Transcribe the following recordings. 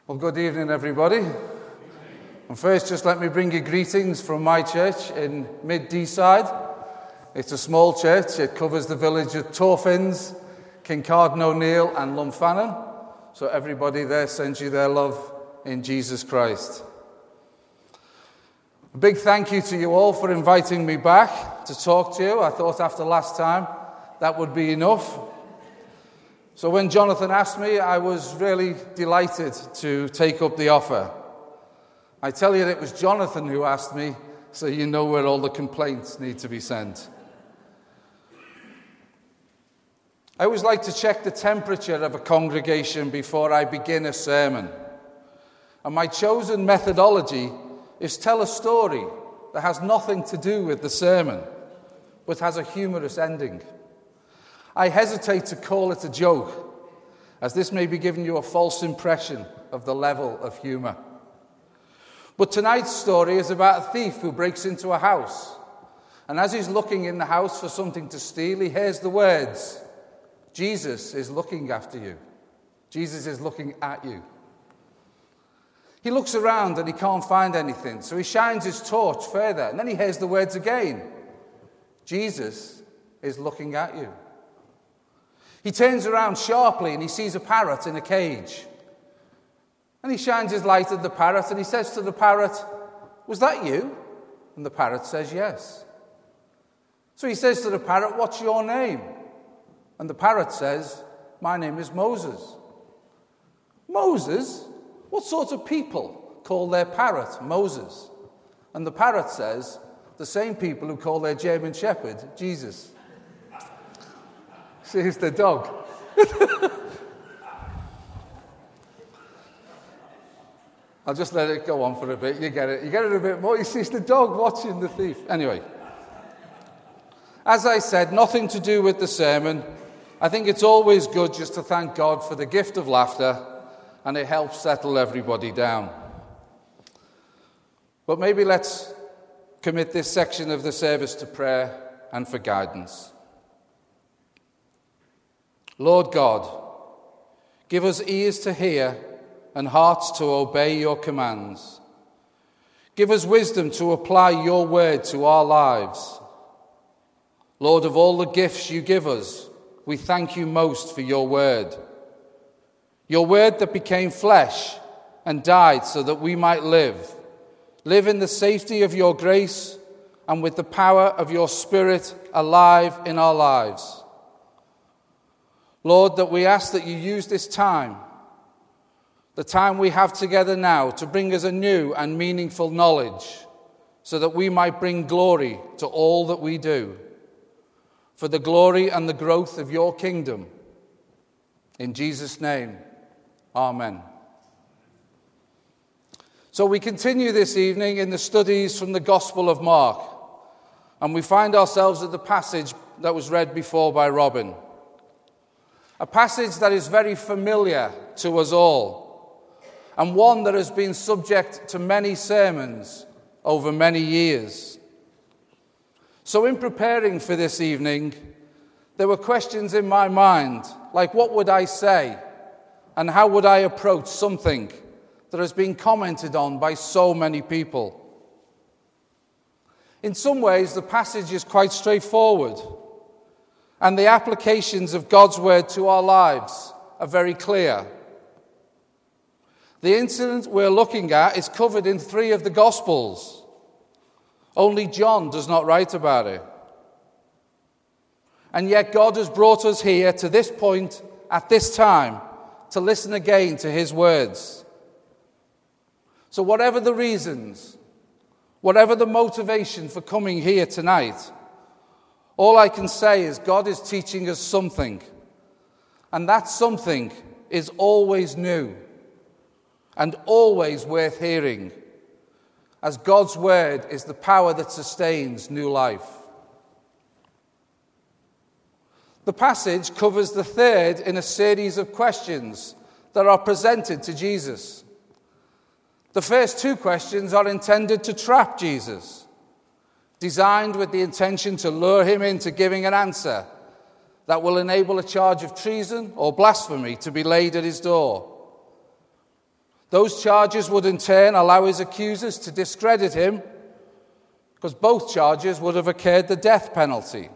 Well, good evening, everybody. And first, just let me bring you greetings from my church in Mid-Deeside. It's a small church. It covers the village of Torfins, Kincardine O'Neill and Lumfannon. So everybody there sends you their love in Jesus Christ. A big thank you to you all for inviting me back to talk to you. I thought after last time that would be enough. So when Jonathan asked me, I was really delighted to take up the offer. I tell you, it was Jonathan who asked me, so you know where all the complaints need to be sent. I always like to check the temperature of a congregation before I begin a sermon. And my chosen methodology is tell a story that has nothing to do with the sermon, but has a humorous ending. I hesitate to call it a joke, as this may be giving you a false impression of the level of humor. But tonight's story is about a thief who breaks into a house. And as he's looking in the house for something to steal, he hears the words, "Jesus is looking after you. Jesus is looking at you." He looks around and he can't find anything, so he shines his torch further, and then he hears the words again, "Jesus is looking at you." He turns around sharply and he sees a parrot in a cage. And he shines his light at the parrot and he says to the parrot, "Was that you?" And the parrot says, "Yes." So he says to the parrot, "What's your name?" And the parrot says, "My name is Moses." "Moses? What sort of people call their parrot Moses?" And the parrot says, "The same people who call their German Shepherd Jesus." See, it's the dog. I'll just let it go on for a bit. You get it. You get it a bit more. You see, it's the dog watching the thief. Anyway, as I said, nothing to do with the sermon. I think it's always good just to thank God for the gift of laughter, and it helps settle everybody down. But maybe let's commit this section of the service to prayer and for guidance. Lord God, give us ears to hear and hearts to obey your commands. Give us wisdom to apply your word to our lives. Lord, of all the gifts you give us, we thank you most for your word. Your word that became flesh and died so that we might live in the safety of your grace and with the power of your Spirit alive in our lives. Lord, that we ask that you use this time, the time we have together now, to bring us a new and meaningful knowledge so that we might bring glory to all that we do, for the glory and the growth of your kingdom. In Jesus' name, amen. So we continue this evening in the studies from the Gospel of Mark, and we find ourselves at the passage that was read before by Robin. A passage that is very familiar to us all, and one that has been subject to many sermons over many years. So in preparing for this evening, there were questions in my mind, like what would I say, and how would I approach something that has been commented on by so many people. In some ways, the passage is quite straightforward, and the applications of God's word to our lives are very clear. The incident we're looking at is covered in 3 of the Gospels. Only John does not write about it. And yet God has brought us here to this point at this time to listen again to his words. So whatever the reasons, whatever the motivation for coming here tonight, all I can say is God is teaching us something, and that something is always new and always worth hearing, as God's word is the power that sustains new life. The passage covers the third in a series of questions that are presented to Jesus. The first 2 questions are intended to trap Jesus, designed with the intention to lure him into giving an answer that will enable a charge of treason or blasphemy to be laid at his door. Those charges would in turn allow his accusers to discredit him, because both charges would have incurred the death penalty.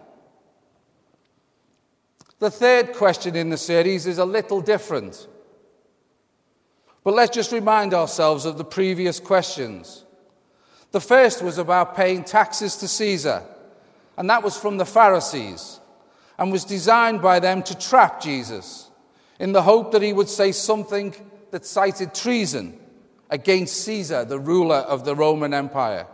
The third question in the series is a little different. But let's just remind ourselves of the previous questions. The first was about paying taxes to Caesar, and that was from the Pharisees, and was designed by them to trap Jesus in the hope that he would say something that cited treason against Caesar, the ruler of the Roman Empire.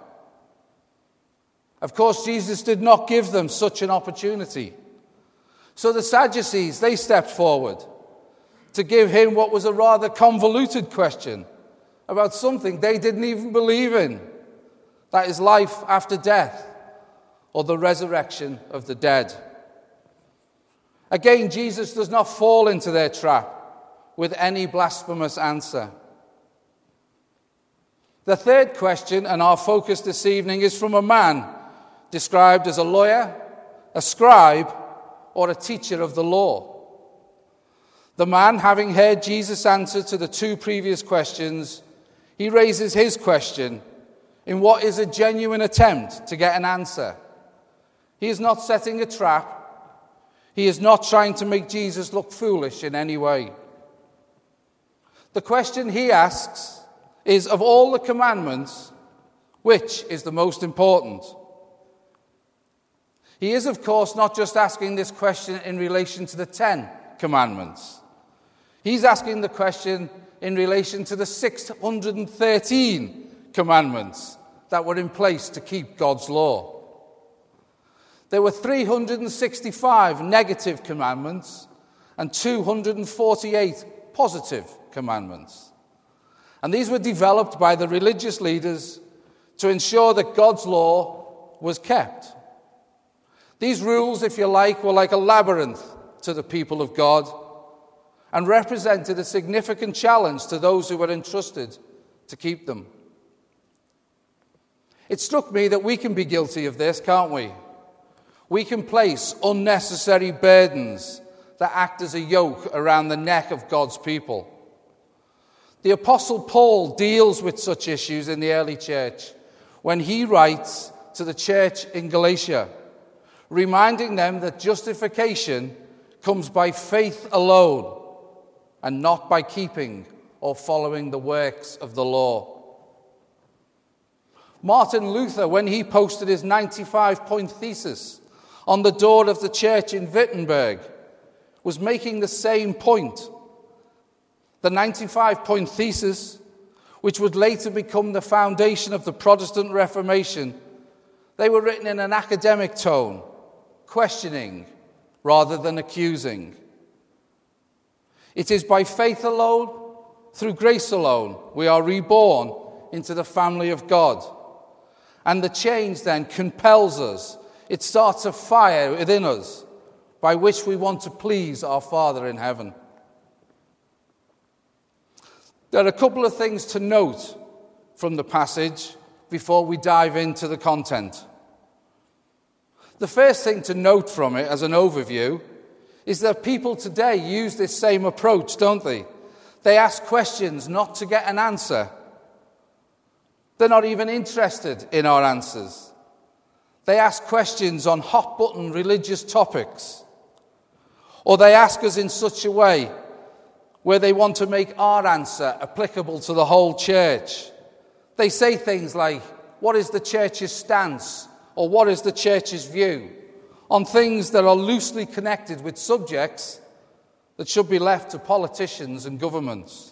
Of course, Jesus did not give them such an opportunity. So the Sadducees, they stepped forward to give him what was a rather convoluted question about something they didn't even believe in. That is life after death, or the resurrection of the dead. Again, Jesus does not fall into their trap with any blasphemous answer. The third question, and our focus this evening, is from a man described as a lawyer, a scribe, or a teacher of the law. The man, having heard Jesus' answer to the two previous questions, he raises his question in what is a genuine attempt to get an answer. He is not setting a trap. He is not trying to make Jesus look foolish in any way. The question he asks is, of all the commandments, which is the most important? He is, of course, not just asking this question in relation to the 10 commandments. He's asking the question in relation to the 613 commandments that were in place to keep God's law. There were 365 negative commandments and 248 positive commandments. And these were developed by the religious leaders to ensure that God's law was kept. These rules, if you like, were like a labyrinth to the people of God and represented a significant challenge to those who were entrusted to keep them. It struck me that we can be guilty of this, can't we? We can place unnecessary burdens that act as a yoke around the neck of God's people. The Apostle Paul deals with such issues in the early church when he writes to the church in Galatia, reminding them that justification comes by faith alone and not by keeping or following the works of the law. Martin Luther, when he posted his 95-point thesis on the door of the church in Wittenberg, was making the same point. The 95-point thesis, which would later become the foundation of the Protestant Reformation, they were written in an academic tone, questioning rather than accusing. It is by faith alone, through grace alone, we are reborn into the family of God. And the change then compels us. It starts a fire within us by which we want to please our Father in heaven. There are a couple of things to note from the passage before we dive into the content. The first thing to note from it as an overview is that people today use this same approach, don't they? They ask questions not to get an answer. They're not even interested in our answers. They ask questions on hot-button religious topics. Or they ask us in such a way where they want to make our answer applicable to the whole church. They say things like, what is the church's stance? Or what is the church's view? On things that are loosely connected with subjects that should be left to politicians and governments.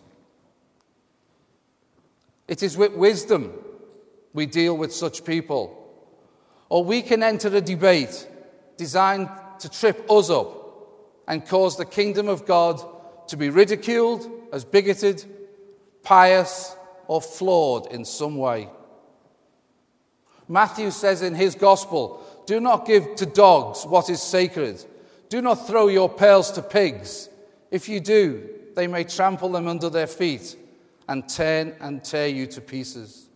It is with wisdom we deal with such people. Or we can enter a debate designed to trip us up and cause the kingdom of God to be ridiculed as bigoted, pious, or flawed in some way. Matthew says in his gospel, do not give to dogs what is sacred. Do not throw your pearls to pigs. If you do, they may trample them under their feet and turn and tear you to pieces.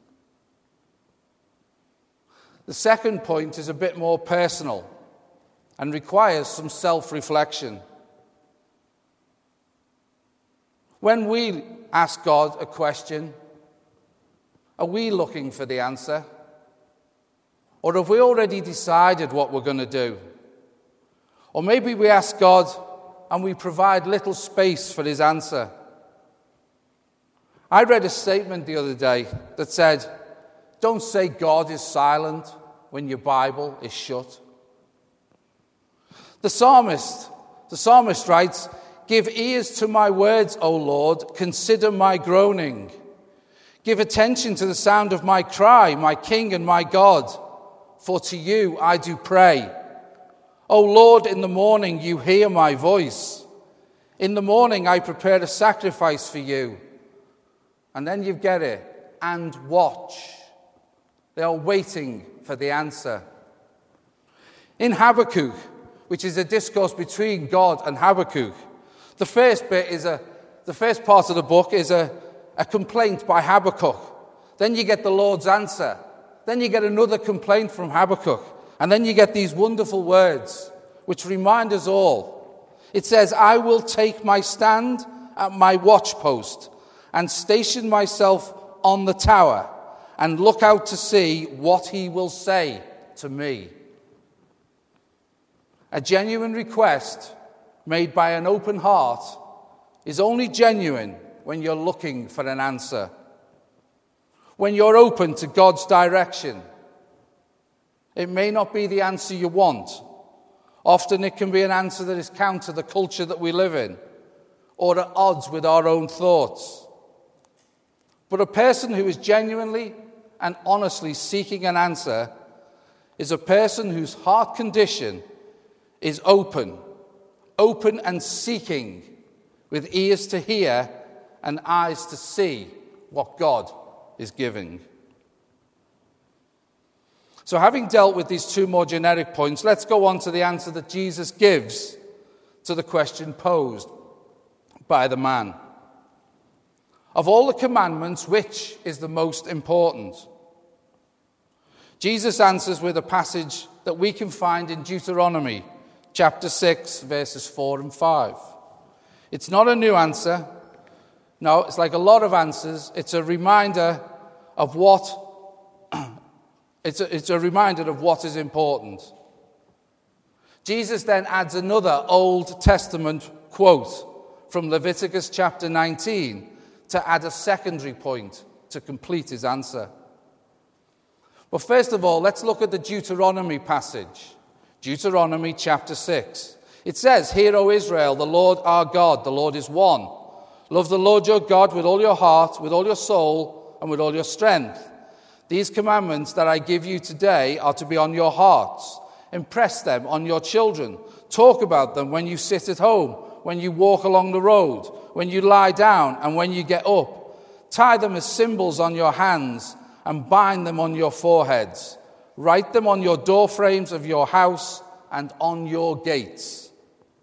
The second point is a bit more personal and requires some self-reflection. When we ask God a question, are we looking for the answer? Or have we already decided what we're going to do? Or maybe we ask God and we provide little space for his answer. I read a statement the other day that said, don't say God is silent when your Bible is shut. The psalmist writes, give ears to my words, O Lord, consider my groaning. Give attention to the sound of my cry, my King and my God, for to you I do pray. O Lord, in the morning you hear my voice. In the morning I prepare a sacrifice for you. And then you get it, and watch. They are waiting for the answer. In Habakkuk, which is a discourse between God and Habakkuk, the first part of the book is a complaint by Habakkuk. Then you get the Lord's answer. Then you get another complaint from Habakkuk. And then you get these wonderful words, which remind us all. It says, I will take my stand at my watchpost and station myself on the tower and look out to see what he will say to me. A genuine request made by an open heart is only genuine when you're looking for an answer. When you're open to God's direction. It may not be the answer you want. Often it can be an answer that is counter the culture that we live in or at odds with our own thoughts. But a person who is genuinely and honestly seeking an answer is a person whose heart condition is open and seeking, with ears to hear and eyes to see what God is giving. So having dealt with these two more generic points, let's go on to the answer that Jesus gives to the question posed by the man. Of all the commandments, which is the most important? Jesus answers with a passage that we can find in Deuteronomy chapter 6, verses 4 and 5. It's not a new answer. No, it's like a lot of answers. It's a reminder of what it's a reminder of what is important. Jesus then adds another Old Testament quote from Leviticus chapter 19 to add a secondary point to complete his answer. But first of all, let's look at the Deuteronomy passage. Deuteronomy chapter 6. It says, Hear, O Israel, the Lord our God, the Lord is one. Love the Lord your God with all your heart, with all your soul, and with all your strength. These commandments that I give you today are to be on your hearts. Impress them on your children. Talk about them when you sit at home, when you walk along the road, when you lie down, and when you get up. Tie them as symbols on your hands and bind them on your foreheads. Write them on your door frames of your house and on your gates.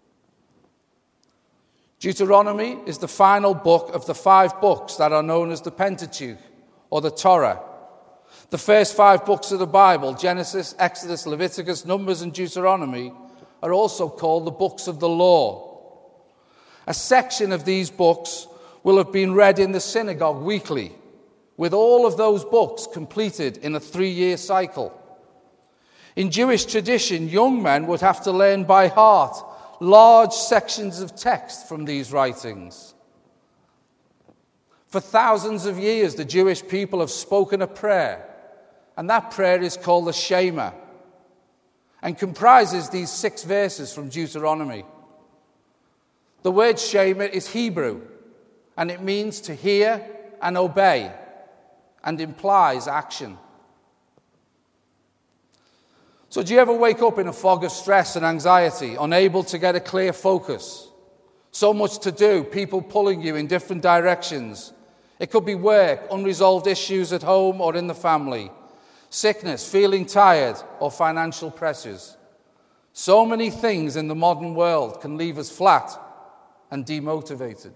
Deuteronomy is the final book of the 5 books that are known as the Pentateuch, or the Torah. The first 5 books of the Bible, Genesis, Exodus, Leviticus, Numbers, and Deuteronomy, are also called the books of the law. A section of these books will have been read in the synagogue weekly, with all of those books completed in a 3-year cycle. In Jewish tradition, young men would have to learn by heart large sections of text from these writings. For thousands of years, the Jewish people have spoken a prayer, and that prayer is called the Shema, and comprises these 6 verses from Deuteronomy. The word Shema is Hebrew, and it means to hear and obey, and implies action. So do you ever wake up in a fog of stress and anxiety, unable to get a clear focus? So much to do, people pulling you in different directions. It could be work, unresolved issues at home or in the family, sickness, feeling tired, or financial pressures. So many things in the modern world can leave us flat and demotivated.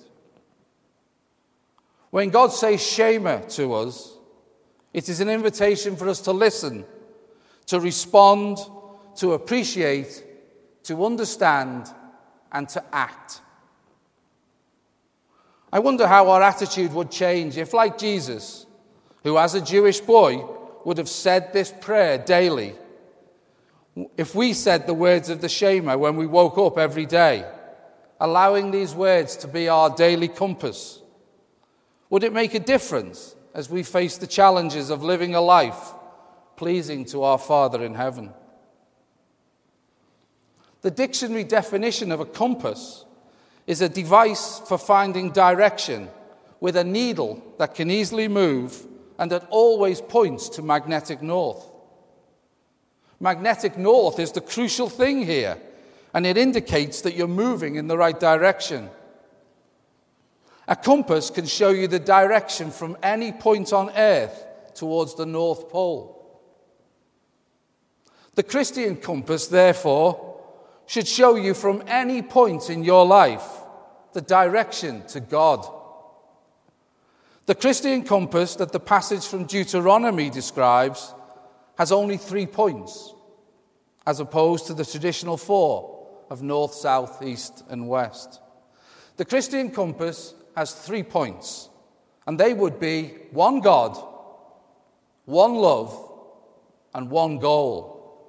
When God says Shema to us, it is an invitation for us to listen, to respond, to appreciate, to understand, and to act. I wonder how our attitude would change if, like Jesus, who as a Jewish boy would have said this prayer daily, if we said the words of the Shema when we woke up every day, allowing these words to be our daily compass, would it make a difference as we face the challenges of living a life pleasing to our Father in heaven? The dictionary definition of a compass is a device for finding direction with a needle that can easily move and that always points to magnetic north. Magnetic north is the crucial thing here, and it indicates that you're moving in the right direction. A compass can show you the direction from any point on earth towards the North Pole. The Christian compass, therefore, should show you from any point in your life the direction to God. The Christian compass that the passage from Deuteronomy describes has only 3 points, as opposed to the traditional 4 of north, south, east, and west. The Christian compass has 3 points, and they would be 1 God, 1 love, and 1 goal.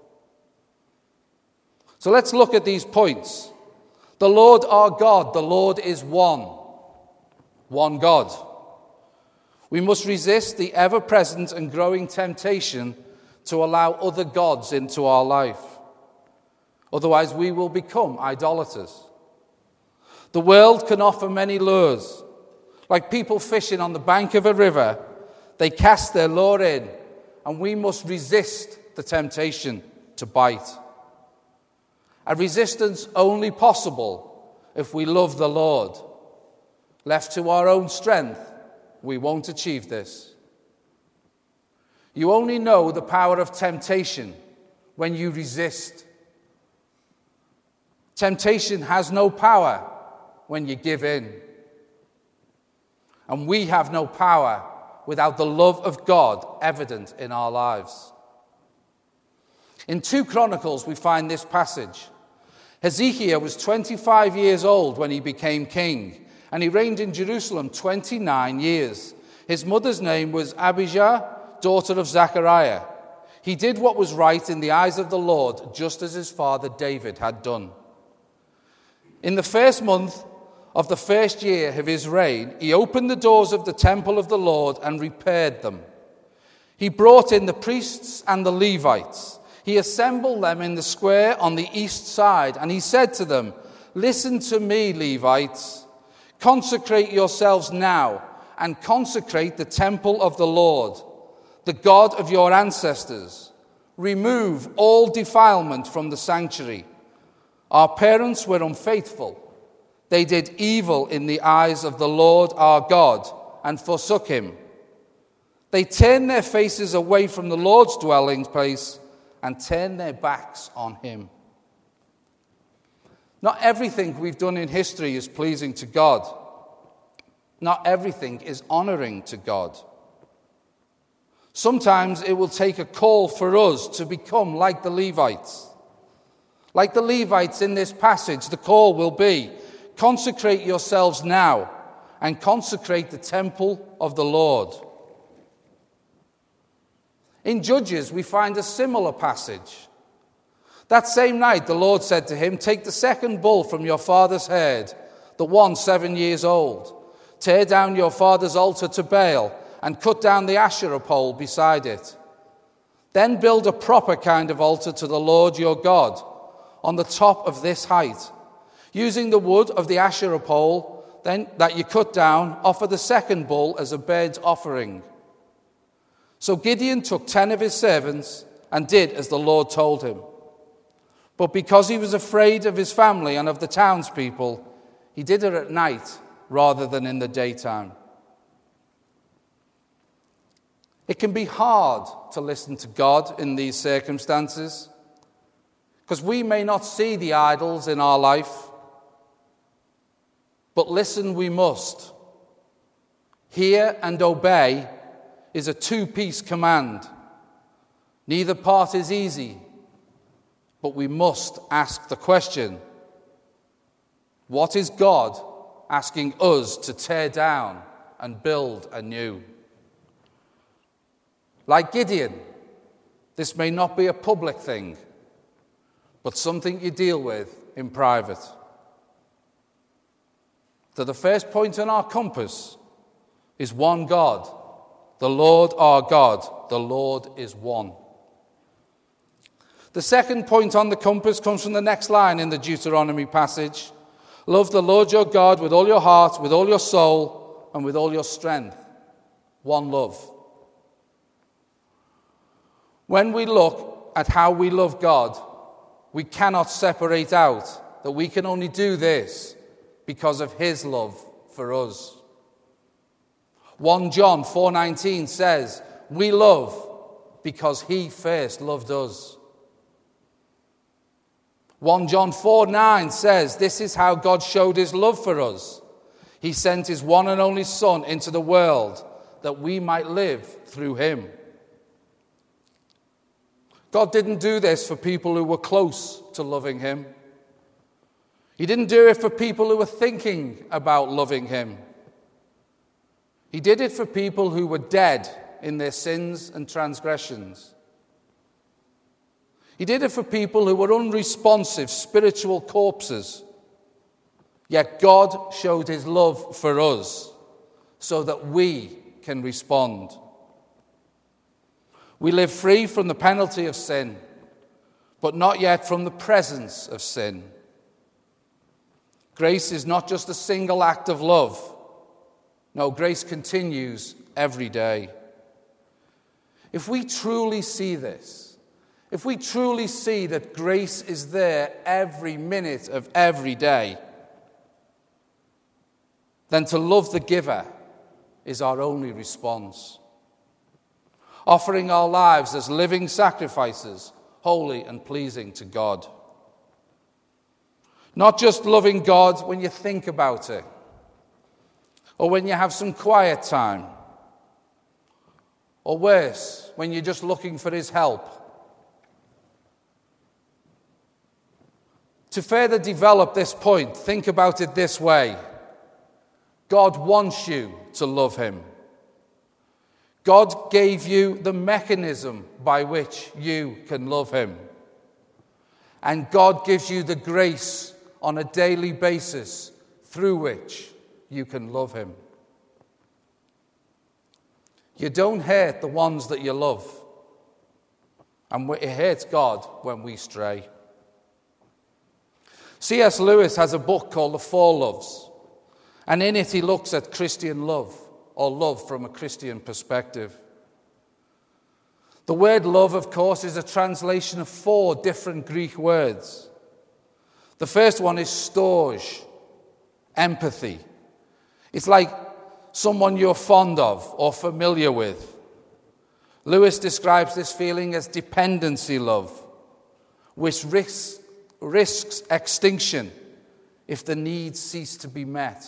So let's look at these points. The Lord our God, the Lord is one God. We must resist the ever-present and growing temptation to allow other gods into our life. Otherwise, we will become idolaters. The world can offer many lures. Like people fishing on the bank of a river, they cast their lure in, and we must resist the temptation to bite. A resistance only possible if we love the Lord. Left to our own strength, we won't achieve this. You only know the power of temptation when you resist. Temptation has no power when you give in. And we have no power without the love of God evident in our lives. In 2 Chronicles, we find this passage. Hezekiah was 25 years old when he became king, and he reigned in Jerusalem 29 years. His mother's name was Abijah, daughter of Zechariah. He did what was right in the eyes of the Lord, just as his father David had done. In the first month of the first year of his reign, he opened the doors of the temple of the Lord and repaired them. He brought in the priests and the Levites. He assembled them in the square on the east side, and he said to them, "Listen to me, Levites. Consecrate yourselves now and consecrate the temple of the Lord, the God of your ancestors. Remove all defilement from the sanctuary. Our parents were unfaithful. They did evil in the eyes of the Lord our God and forsook him. They turned their faces away from the Lord's dwelling place and turned their backs on him." Not everything we've done in history is pleasing to God. Not everything is honoring to God. Sometimes it will take a call for us to become like the Levites. Like the Levites in this passage, the call will be, consecrate yourselves now and consecrate the temple of the Lord. In Judges, we find a similar passage. That same night, the Lord said to him, "Take the second bull from your father's herd, the one 7 years old. Tear down your father's altar to Baal and cut down the Asherah pole beside it. Then build a proper kind of altar to the Lord your God on the top of this height. Using the wood of the Asherah pole then that you cut down, offer the second bull as a burnt offering." So Gideon took 10 of his servants and did as the Lord told him. But because he was afraid of his family and of the townspeople, he did it at night rather than in the daytime. It can be hard to listen to God in these circumstances because we may not see the idols in our life, but listen we must. Hear and obey is a 2-piece command. Neither part is easy, but we must ask the question, what is God asking us to tear down and build anew. Like Gideon, this may not be a public thing, but something you deal with in private. So the first point on our compass is one God, the Lord our God. The Lord is one. The second point on the compass comes from the next line in the Deuteronomy passage. Love the Lord your God with all your heart, with all your soul, and with all your strength. One love. When we look at how we love God, we cannot separate out that we can only do this because of his love for us. 1 John 4:19 says, we love because he first loved us. 1 John 4:9 says, this is how God showed his love for us. He sent his one and only Son into the world that we might live through him. God didn't do this for people who were close to loving him. He didn't do it for people who were thinking about loving him. He did it for people who were dead in their sins and transgressions. He did it for people who were unresponsive, spiritual corpses. Yet God showed his love for us so that we can respond. We live free from the penalty of sin, but not yet from the presence of sin. Grace is not just a single act of love. No, grace continues every day. If we truly see this, if we truly see that grace is there every minute of every day, then to love the giver is our only response. Offering our lives as living sacrifices, holy and pleasing to God. Not just loving God when you think about it, or when you have some quiet time, or worse, when you're just looking for his help. To further develop this point, think about it this way. God wants you to love him. God gave you the mechanism by which you can love him. And God gives you the grace on a daily basis through which you can love him. You don't hurt the ones that you love. And it hurts God when we stray. C.S. Lewis has a book called The Four Loves, and in it he looks at Christian love, or love from a Christian perspective. The word love, of course, is a translation of 4 different Greek words. The first one is storge, empathy. It's like someone you're fond of or familiar with. Lewis describes this feeling as dependency love, which risks extinction if the needs cease to be met.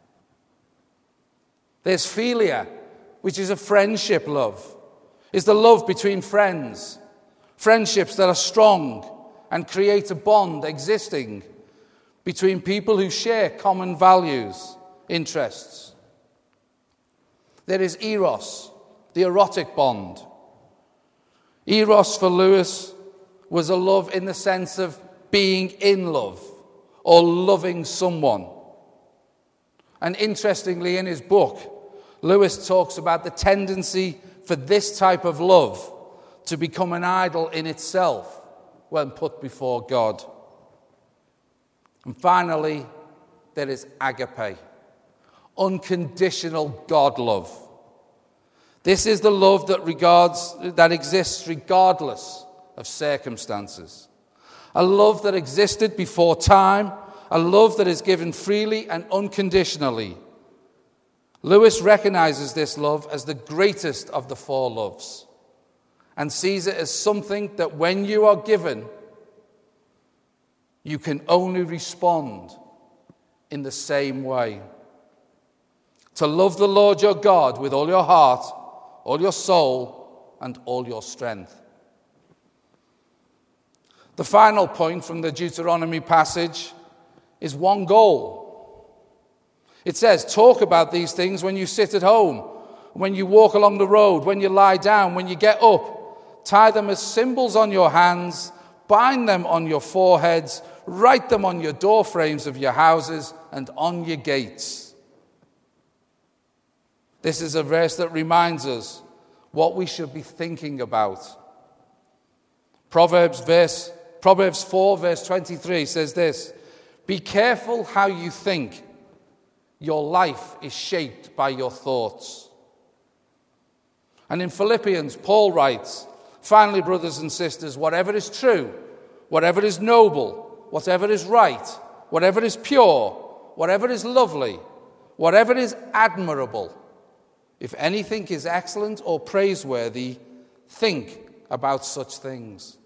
There's philia, which is a friendship love. It's the love between friends, friendships that are strong and create a bond existing between people who share common values, interests. There is eros, the erotic bond. Eros for Lewis was a love in the sense of being in love or loving someone. And interestingly, in his book, Lewis talks about the tendency for this type of love to become an idol in itself when put before God. And finally, there is agape, unconditional God love. This is the love that exists regardless of circumstances. A love that existed before time, a love that is given freely and unconditionally. Lewis recognizes this love as the greatest of the 4 loves and sees it as something that when you are given, you can only respond in the same way. To love the Lord your God with all your heart, all your soul, and all your strength. The final point from the Deuteronomy passage is one goal. It says, talk about these things when you sit at home, when you walk along the road, when you lie down, when you get up. Tie them as symbols on your hands, bind them on your foreheads, write them on your door frames of your houses and on your gates. This is a verse that reminds us what we should be thinking about. Proverbs 4, verse 23 says this, be careful how you think. Your life is shaped by your thoughts. And in Philippians, Paul writes, finally, brothers and sisters, whatever is true, whatever is noble, whatever is right, whatever is pure, whatever is lovely, whatever is admirable, if anything is excellent or praiseworthy, think about such things.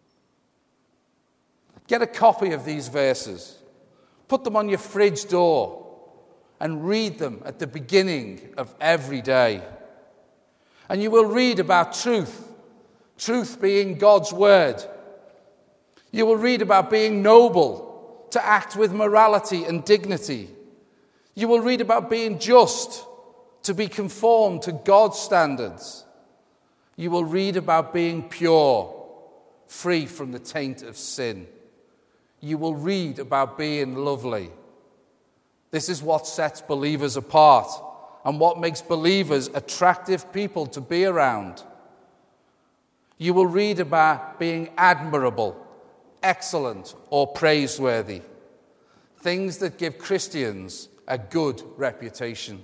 Get a copy of these verses. Put them on your fridge door and read them at the beginning of every day. And you will read about truth being God's word. You will read about being noble, to act with morality and dignity. You will read about being just, to be conformed to God's standards. You will read about being pure, free from the taint of sin. You will read about being lovely. This is what sets believers apart and what makes believers attractive people to be around. You will read about being admirable, excellent, or praiseworthy. Things that give Christians a good reputation.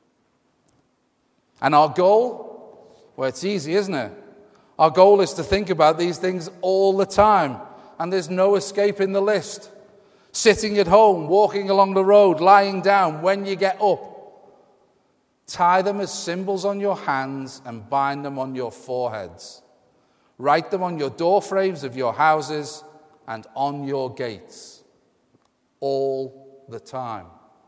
And our goal? Well, it's easy, isn't it? Our goal is to think about these things all the time, and there's no escaping the list. Sitting at home, walking along the road, lying down, when you get up. Tie them as symbols on your hands and bind them on your foreheads. Write them on your door frames of your houses and on your gates. All the time.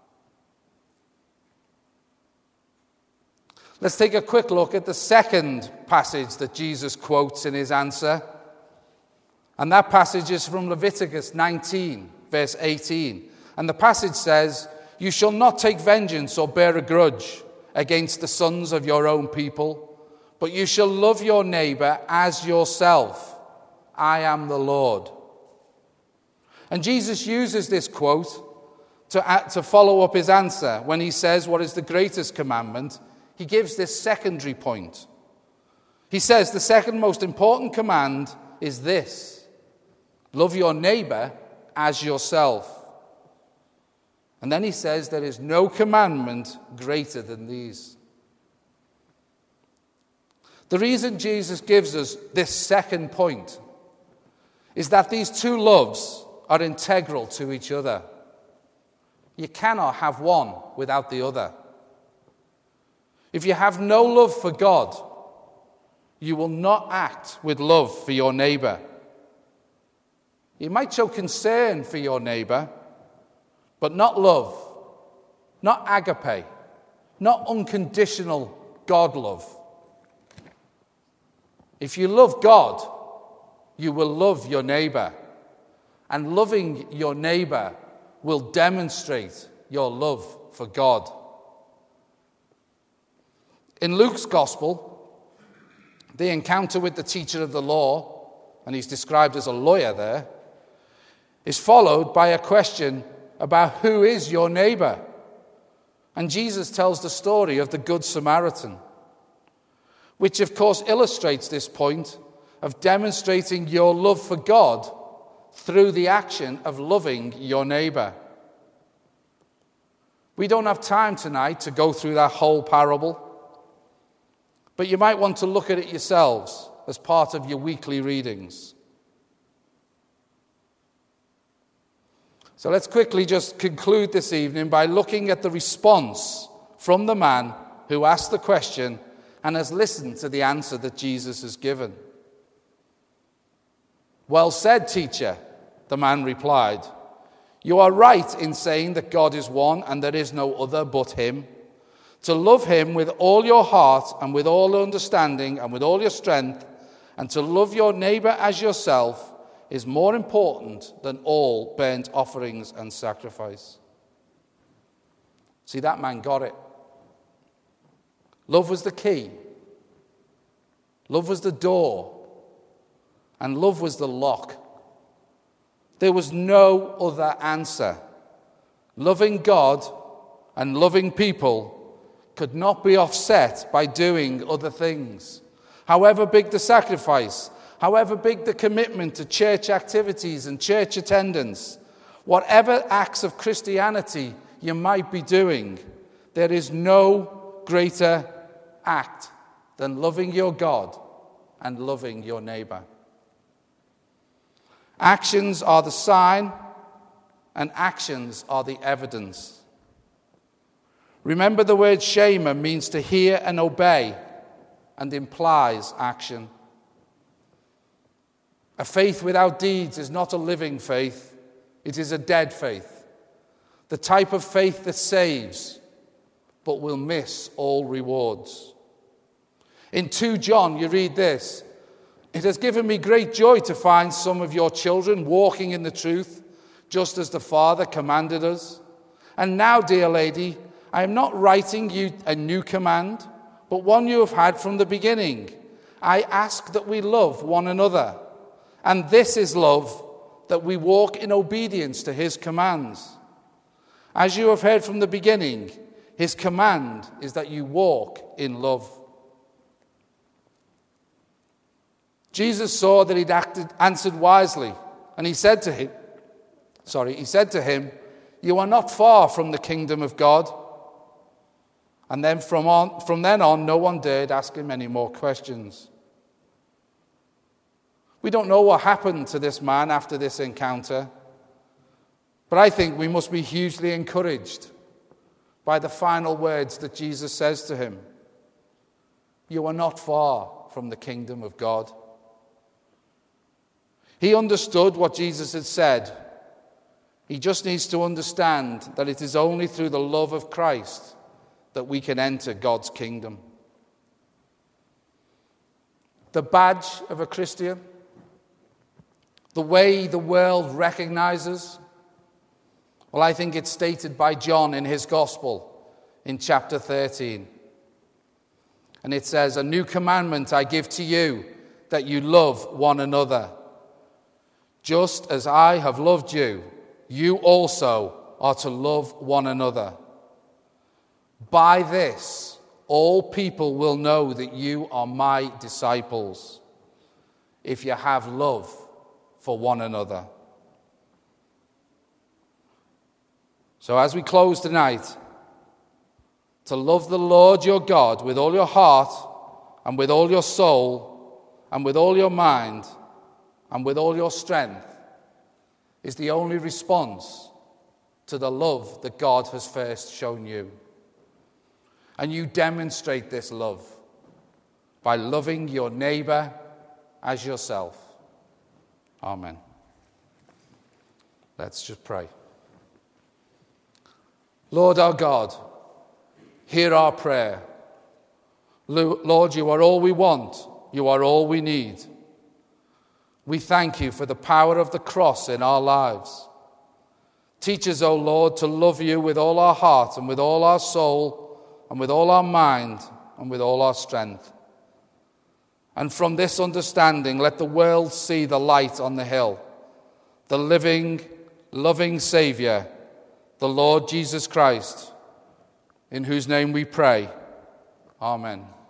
Let's take a quick look at the second passage that Jesus quotes in his answer. And that passage is from Leviticus 19, verse 18. And the passage says, you shall not take vengeance or bear a grudge against the sons of your own people, but you shall love your neighbor as yourself. I am the Lord. And Jesus uses this quote to follow up his answer. When he says, what is the greatest commandment? He gives this secondary point. He says, the second most important command is this: love your neighbor as yourself. And then he says, there is no commandment greater than these. The reason Jesus gives us this second point is that these two loves are integral to each other. You cannot have one without the other. If you have no love for God, you will not act with love for your neighbor. You might show concern for your neighbor, but not love, not agape, not unconditional God love. If you love God, you will love your neighbor, and loving your neighbor will demonstrate your love for God. In Luke's gospel, the encounter with the teacher of the law, and he's described as a lawyer there, is followed by a question about who is your neighbor. And Jesus tells the story of the Good Samaritan, which of course illustrates this point of demonstrating your love for God through the action of loving your neighbor. We don't have time tonight to go through that whole parable, but you might want to look at it yourselves as part of your weekly readings. So let's quickly just conclude this evening by looking at the response from the man who asked the question and has listened to the answer that Jesus has given. Well said, teacher, the man replied. You are right in saying that God is one and there is no other but him. To love him with all your heart and with all understanding and with all your strength, and to love your neighbor as yourself is more important than all burnt offerings and sacrifice. See, that man got it. Love was the key. Love was the door. And love was the lock. There was no other answer. Loving God and loving people could not be offset by doing other things. However big the sacrifice, however big the commitment to church activities and church attendance, whatever acts of Christianity you might be doing, there is no greater act than loving your God and loving your neighbor. Actions are the sign, and actions are the evidence. Remember, the word shema means to hear and obey, and implies action. A faith without deeds is not a living faith, it is a dead faith. The type of faith that saves, but will miss all rewards. In 2 John, you read this: "It has given me great joy to find some of your children walking in the truth, just as the Father commanded us. And now, dear lady, I am not writing you a new command, but one you have had from the beginning. I ask that we love one another. And this is love, that we walk in obedience to his commands. As you have heard from the beginning, his command is that you walk in love." Jesus saw that he'd answered wisely, and he said to him, "You are not far from the kingdom of God." And then from then on, no one dared ask him any more questions. We don't know what happened to this man after this encounter, but I think we must be hugely encouraged by the final words that Jesus says to him. You are not far from the kingdom of God. He understood what Jesus had said. He just needs to understand that it is only through the love of Christ that we can enter God's kingdom. The badge of a Christian, the way the world recognizes, well, I think it's stated by John in his gospel in chapter 13. And it says, "A new commandment I give to you, that you love one another. Just as I have loved you, you also are to love one another. By this, all people will know that you are my disciples, if you have love for one another." So as we close tonight, to love the Lord your God with all your heart and with all your soul and with all your mind and with all your strength is the only response to the love that God has first shown you. And you demonstrate this love by loving your neighbor as yourself. Amen. Let's just pray. Lord our God, hear our prayer. Lord, you are all we want. You are all we need. We thank you for the power of the cross in our lives. Teach us, O Lord, to love you with all our heart and with all our soul and with all our mind and with all our strength. And from this understanding, let the world see the light on the hill, the living, loving Savior, the Lord Jesus Christ, in whose name we pray. Amen.